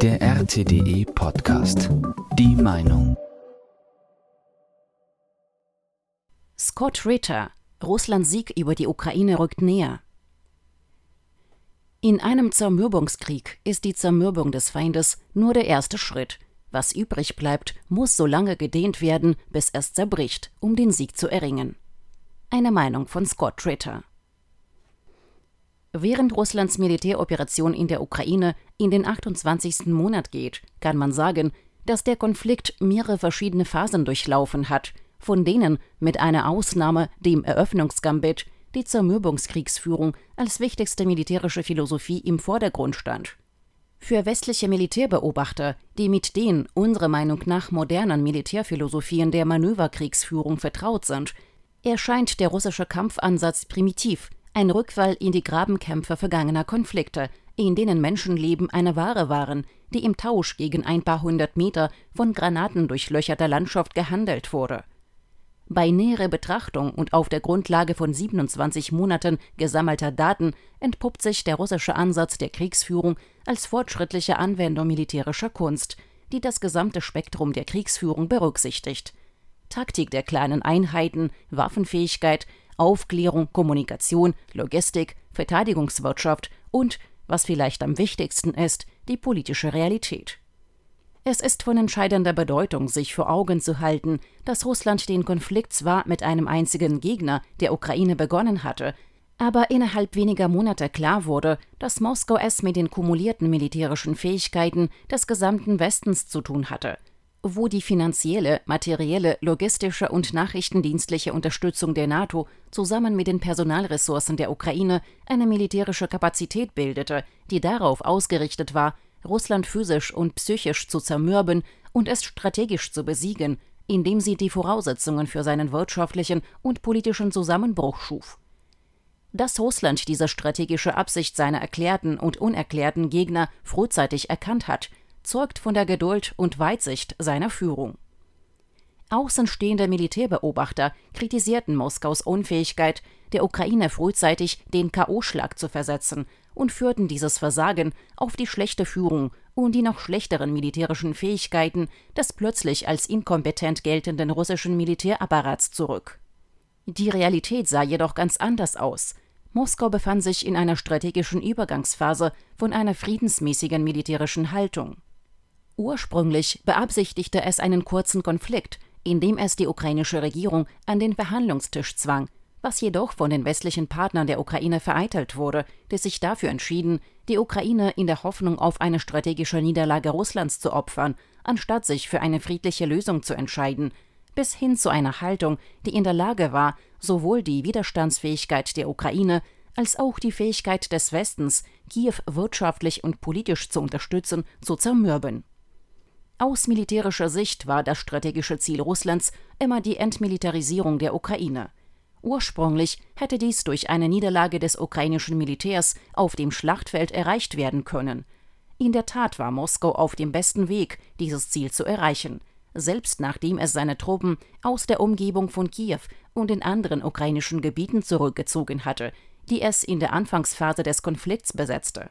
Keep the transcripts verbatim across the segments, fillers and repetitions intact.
Der R T D E-Podcast. Die Meinung. Scott Ritter: Russlands Sieg über die Ukraine rückt näher. In einem Zermürbungskrieg ist die Zermürbung des Feindes nur der erste Schritt. Was übrig bleibt, muss so lange gedehnt werden, bis es zerbricht, um den Sieg zu erringen. Eine Meinung von Scott Ritter. Während Russlands Militäroperation in der Ukraine in den achtundzwanzigsten Monat geht, kann man sagen, dass der Konflikt mehrere verschiedene Phasen durchlaufen hat, von denen mit einer Ausnahme, dem Eröffnungsgambit, die Zermürbungskriegsführung als wichtigste militärische Philosophie im Vordergrund stand. Für westliche Militärbeobachter, die mit den unserer Meinung nach modernen Militärphilosophien der Manöverkriegsführung vertraut sind, erscheint der russische Kampfansatz primitiv, ein Rückfall in die Grabenkämpfe vergangener Konflikte, in denen Menschenleben eine Ware waren, die im Tausch gegen ein paar hundert Meter von Granaten durchlöcherter Landschaft gehandelt wurde. Bei näherer Betrachtung und auf der Grundlage von siebenundzwanzig Monaten gesammelter Daten entpuppt sich der russische Ansatz der Kriegsführung als fortschrittliche Anwendung militärischer Kunst, die das gesamte Spektrum der Kriegsführung berücksichtigt. Taktik der kleinen Einheiten, Waffenfähigkeit, Aufklärung, Kommunikation, Logistik, Verteidigungswirtschaft und, was vielleicht am wichtigsten ist, die politische Realität. Es ist von entscheidender Bedeutung, sich vor Augen zu halten, dass Russland den Konflikt zwar mit einem einzigen Gegner, der Ukraine, begonnen hatte, aber innerhalb weniger Monate klar wurde, dass Moskau es mit den kumulierten militärischen Fähigkeiten des gesamten Westens zu tun hatte, wo die finanzielle, materielle, logistische und nachrichtendienstliche Unterstützung der NATO zusammen mit den Personalressourcen der Ukraine eine militärische Kapazität bildete, die darauf ausgerichtet war, Russland physisch und psychisch zu zermürben und es strategisch zu besiegen, indem sie die Voraussetzungen für seinen wirtschaftlichen und politischen Zusammenbruch schuf. Dass Russland diese strategische Absicht seiner erklärten und unerklärten Gegner frühzeitig erkannt hat, zeugt von der Geduld und Weitsicht seiner Führung. Außenstehende Militärbeobachter kritisierten Moskaus Unfähigkeit, der Ukraine frühzeitig den K O-Schlag zu versetzen, und führten dieses Versagen auf die schlechte Führung und die noch schlechteren militärischen Fähigkeiten des plötzlich als inkompetent geltenden russischen Militärapparats zurück. Die Realität sah jedoch ganz anders aus. Moskau befand sich in einer strategischen Übergangsphase von einer friedensmäßigen militärischen Haltung. Ursprünglich beabsichtigte es einen kurzen Konflikt, indem es die ukrainische Regierung an den Verhandlungstisch zwang, was jedoch von den westlichen Partnern der Ukraine vereitelt wurde, die sich dafür entschieden, die Ukraine in der Hoffnung auf eine strategische Niederlage Russlands zu opfern, anstatt sich für eine friedliche Lösung zu entscheiden, bis hin zu einer Haltung, die in der Lage war, sowohl die Widerstandsfähigkeit der Ukraine als auch die Fähigkeit des Westens, Kiew wirtschaftlich und politisch zu unterstützen, zu zermürben. Aus militärischer Sicht war das strategische Ziel Russlands immer die Entmilitarisierung der Ukraine. Ursprünglich hätte dies durch eine Niederlage des ukrainischen Militärs auf dem Schlachtfeld erreicht werden können. In der Tat war Moskau auf dem besten Weg, dieses Ziel zu erreichen, selbst nachdem es seine Truppen aus der Umgebung von Kiew und den anderen ukrainischen Gebieten zurückgezogen hatte, die es in der Anfangsphase des Konflikts besetzte.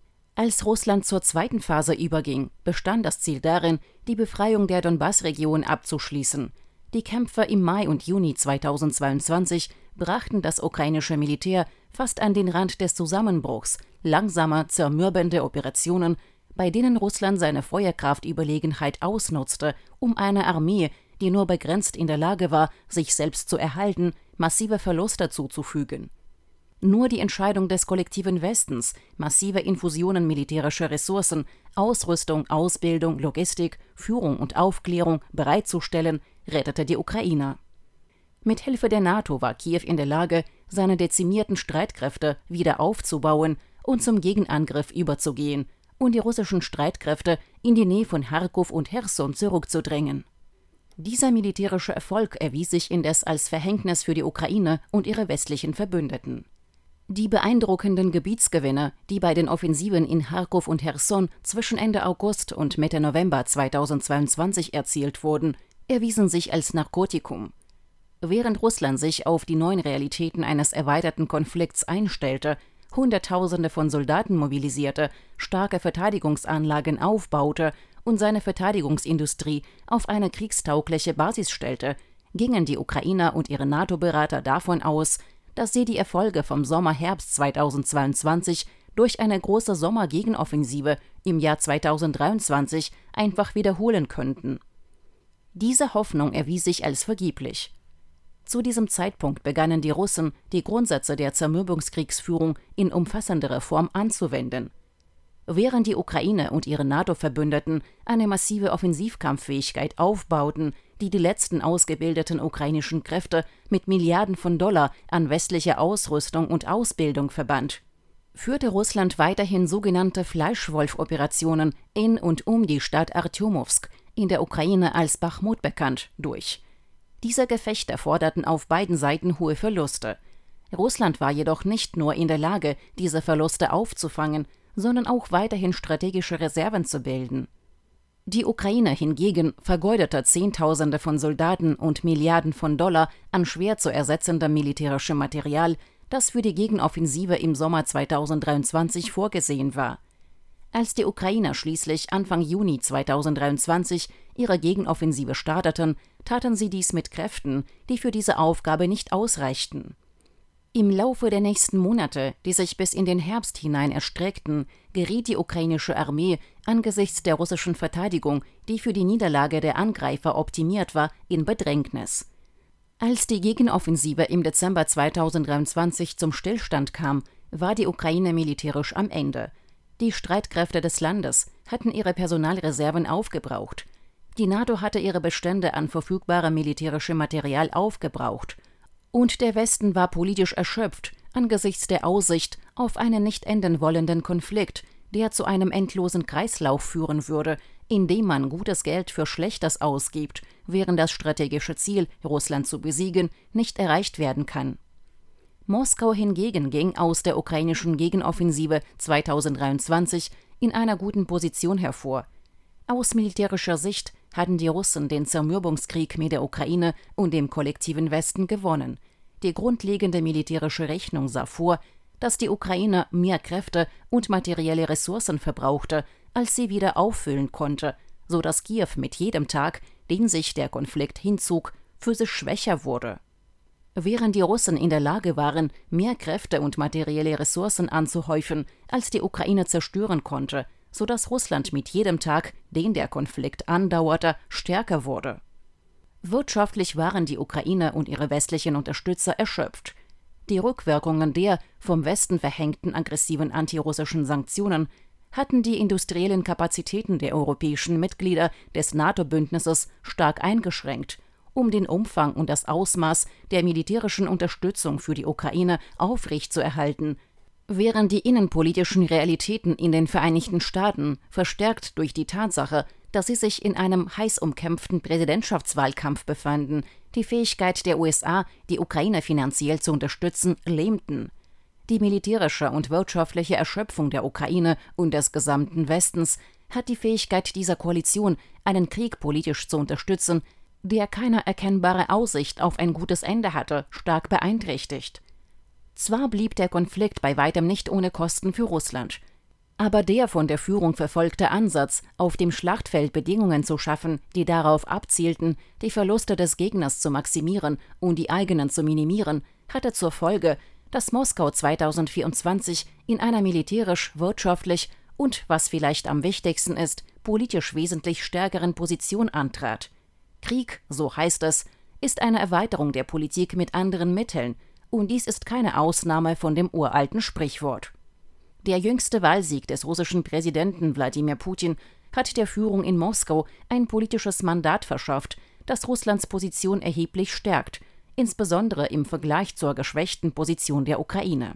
Als Russland zur zweiten Phase überging, bestand das Ziel darin, die Befreiung der Donbass-Region abzuschließen. Die Kämpfe im Mai und Juni zweitausendzweiundzwanzig brachten das ukrainische Militär fast an den Rand des Zusammenbruchs, langsamer, zermürbende Operationen, bei denen Russland seine Feuerkraftüberlegenheit ausnutzte, um einer Armee, die nur begrenzt in der Lage war, sich selbst zu erhalten, massive Verluste zuzufügen. Nur die Entscheidung des kollektiven Westens, massive Infusionen militärischer Ressourcen, Ausrüstung, Ausbildung, Logistik, Führung und Aufklärung bereitzustellen, rettete die Ukrainer. Mit Hilfe der NATO war Kiew in der Lage, seine dezimierten Streitkräfte wieder aufzubauen und zum Gegenangriff überzugehen und die russischen Streitkräfte in die Nähe von Charkow und Cherson zurückzudrängen. Dieser militärische Erfolg erwies sich indes als Verhängnis für die Ukraine und ihre westlichen Verbündeten. Die beeindruckenden Gebietsgewinne, die bei den Offensiven in Charkow und Cherson zwischen Ende August und Mitte November zweitausendzweiundzwanzig erzielt wurden, erwiesen sich als Narkotikum. Während Russland sich auf die neuen Realitäten eines erweiterten Konflikts einstellte, Hunderttausende von Soldaten mobilisierte, starke Verteidigungsanlagen aufbaute und seine Verteidigungsindustrie auf eine kriegstaugliche Basis stellte, gingen die Ukrainer und ihre NATO-Berater davon aus, dass sie die Erfolge vom Sommer-Herbst zweitausendzweiundzwanzig durch eine große Sommergegenoffensive im Jahr zweitausenddreiundzwanzig einfach wiederholen könnten. Diese Hoffnung erwies sich als vergeblich. Zu diesem Zeitpunkt begannen die Russen, die Grundsätze der Zermürbungskriegsführung in umfassenderer Form anzuwenden. Während die Ukraine und ihre NATO-Verbündeten eine massive Offensivkampffähigkeit aufbauten, die die letzten ausgebildeten ukrainischen Kräfte mit Milliarden von Dollar an westlicher Ausrüstung und Ausbildung verband, führte Russland weiterhin sogenannte Fleischwolf-Operationen in und um die Stadt Artjomowsk, in der Ukraine als Bachmut bekannt, durch. Diese Gefechte forderten auf beiden Seiten hohe Verluste. Russland war jedoch nicht nur in der Lage, diese Verluste aufzufangen, sondern auch weiterhin strategische Reserven zu bilden. Die Ukraine hingegen vergeudete Zehntausende von Soldaten und Milliarden von Dollar an schwer zu ersetzendem militärischem Material, das für die Gegenoffensive im Sommer zweitausenddreiundzwanzig vorgesehen war. Als die Ukrainer schließlich Anfang Juni zweitausenddreiundzwanzig ihre Gegenoffensive starteten, taten sie dies mit Kräften, die für diese Aufgabe nicht ausreichten. Im Laufe der nächsten Monate, die sich bis in den Herbst hinein erstreckten, geriet die ukrainische Armee angesichts der russischen Verteidigung, die für die Niederlage der Angreifer optimiert war, in Bedrängnis. Als die Gegenoffensive im Dezember zweitausenddreiundzwanzig zum Stillstand kam, war die Ukraine militärisch am Ende. Die Streitkräfte des Landes hatten ihre Personalreserven aufgebraucht. Die NATO hatte ihre Bestände an verfügbarem militärischem Material aufgebraucht. Und der Westen war politisch erschöpft angesichts der Aussicht auf einen nicht enden wollenden Konflikt, der zu einem endlosen Kreislauf führen würde, in dem man gutes Geld für Schlechtes ausgibt, während das strategische Ziel, Russland zu besiegen, nicht erreicht werden kann. Moskau hingegen ging aus der ukrainischen Gegenoffensive zweitausenddreiundzwanzig in einer guten Position hervor. Aus militärischer Sicht hatten die Russen den Zermürbungskrieg mit der Ukraine und dem kollektiven Westen gewonnen. Die grundlegende militärische Rechnung sah vor, dass die Ukraine mehr Kräfte und materielle Ressourcen verbrauchte, als sie wieder auffüllen konnte, so dass Kiew mit jedem Tag, den sich der Konflikt hinzog, physisch schwächer wurde. Während die Russen in der Lage waren, mehr Kräfte und materielle Ressourcen anzuhäufen, als die Ukraine zerstören konnte, so dass Russland mit jedem Tag, den der Konflikt andauerte, stärker wurde. Wirtschaftlich waren die Ukraine und ihre westlichen Unterstützer erschöpft. Die Rückwirkungen der vom Westen verhängten aggressiven antirussischen Sanktionen hatten die industriellen Kapazitäten der europäischen Mitglieder des NATO-Bündnisses stark eingeschränkt, um den Umfang und das Ausmaß der militärischen Unterstützung für die Ukraine aufrechtzuerhalten, während die innenpolitischen Realitäten in den Vereinigten Staaten, verstärkt durch die Tatsache, dass sie sich in einem heiß umkämpften Präsidentschaftswahlkampf befanden, die Fähigkeit der U S A, die Ukraine finanziell zu unterstützen, lähmten. Die militärische und wirtschaftliche Erschöpfung der Ukraine und des gesamten Westens hat die Fähigkeit dieser Koalition, einen Krieg politisch zu unterstützen, der keine erkennbare Aussicht auf ein gutes Ende hatte, stark beeinträchtigt. Zwar blieb der Konflikt bei weitem nicht ohne Kosten für Russland, aber der von der Führung verfolgte Ansatz, auf dem Schlachtfeld Bedingungen zu schaffen, die darauf abzielten, die Verluste des Gegners zu maximieren und die eigenen zu minimieren, hatte zur Folge, dass Moskau zweitausendvierundzwanzig in einer militärisch, wirtschaftlich und, was vielleicht am wichtigsten ist, politisch wesentlich stärkeren Position antrat. Krieg, so heißt es, ist eine Erweiterung der Politik mit anderen Mitteln, und dies ist keine Ausnahme von dem uralten Sprichwort. Der jüngste Wahlsieg des russischen Präsidenten Wladimir Putin hat der Führung in Moskau ein politisches Mandat verschafft, das Russlands Position erheblich stärkt, insbesondere im Vergleich zur geschwächten Position der Ukraine.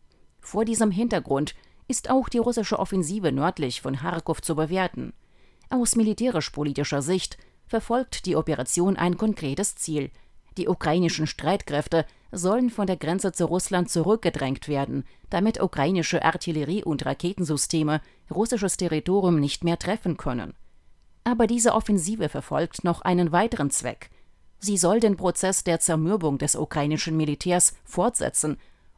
Vor diesem Hintergrund ist auch die russische Offensive nördlich von Charkow zu bewerten. Aus militärisch-politischer Sicht verfolgt die Operation ein konkretes Ziel. Die ukrainischen Streitkräfte sollen von der Grenze zu Russland zurückgedrängt werden, damit ukrainische Artillerie- und Raketensysteme russisches Territorium nicht mehr treffen können. Aber diese Offensive verfolgt noch einen weiteren Zweck. Sie soll den Prozess der Zermürbung des ukrainischen Militärs fortsetzen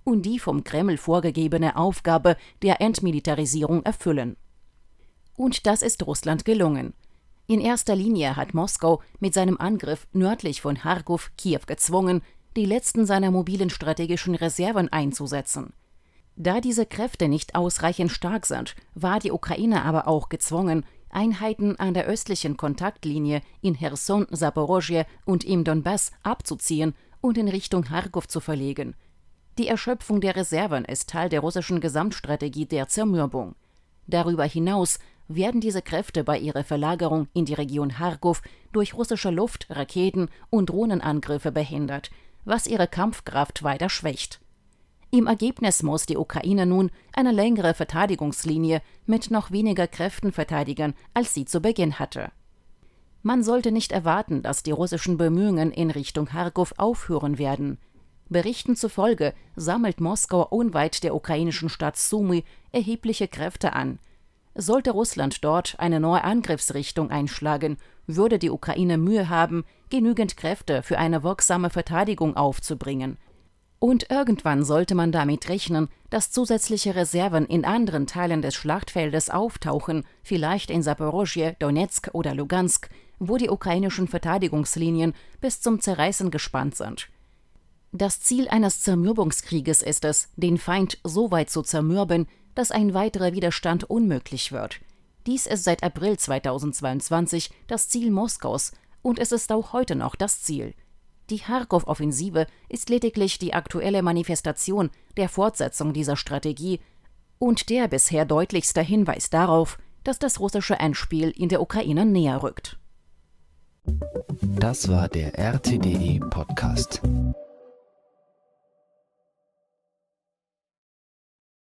und die vom Kreml vorgegebene Aufgabe der Entmilitarisierung erfüllen. Und das ist Russland gelungen. In erster Linie hat Moskau mit seinem Angriff nördlich von Charkow Kiew gezwungen, die letzten seiner mobilen strategischen Reserven einzusetzen. Da diese Kräfte nicht ausreichend stark sind, war die Ukraine aber auch gezwungen, Einheiten an der östlichen Kontaktlinie in Cherson, Saporosje und im Donbass abzuziehen und in Richtung Charkow zu verlegen. Die Erschöpfung der Reserven ist Teil der russischen Gesamtstrategie der Zermürbung. Darüber hinaus werden diese Kräfte bei ihrer Verlagerung in die Region Charkow durch russische Luft-, Raketen- und Drohnenangriffe behindert, was ihre Kampfkraft weiter schwächt. Im Ergebnis muss die Ukraine nun eine längere Verteidigungslinie mit noch weniger Kräften verteidigen, als sie zu Beginn hatte. Man sollte nicht erwarten, dass die russischen Bemühungen in Richtung Charkow aufhören werden. Berichten zufolge sammelt Moskau unweit der ukrainischen Stadt Sumy erhebliche Kräfte an. Sollte Russland dort eine neue Angriffsrichtung einschlagen, würde die Ukraine Mühe haben, genügend Kräfte für eine wirksame Verteidigung aufzubringen. Und irgendwann sollte man damit rechnen, dass zusätzliche Reserven in anderen Teilen des Schlachtfeldes auftauchen, vielleicht in Saporosje, Donetsk oder Lugansk, wo die ukrainischen Verteidigungslinien bis zum Zerreißen gespannt sind. Das Ziel eines Zermürbungskrieges ist es, den Feind so weit zu zermürben, dass ein weiterer Widerstand unmöglich wird. Dies ist seit April zweitausendzweiundzwanzig das Ziel Moskaus und es ist auch heute noch das Ziel. Die Charkow-Offensive ist lediglich die aktuelle Manifestation der Fortsetzung dieser Strategie und der bisher deutlichste Hinweis darauf, dass das russische Endspiel in der Ukraine näher rückt. Das war der R T D E Podcast.